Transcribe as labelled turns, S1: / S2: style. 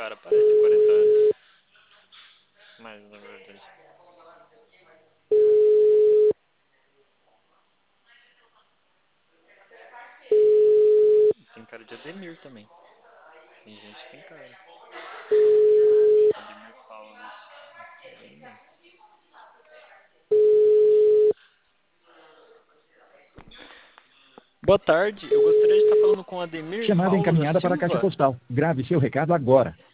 S1: cara parece 40 anos. Mas, na verdade. Tem cara de Ademir também. Tem gente que tem cara. Ademir Paulos. Aí não. Boa tarde, eu gostaria de estar falando com Ademir
S2: Chamada
S1: Paula
S2: encaminhada para a caixa
S1: Silva.
S2: postal. Grave seu recado agora.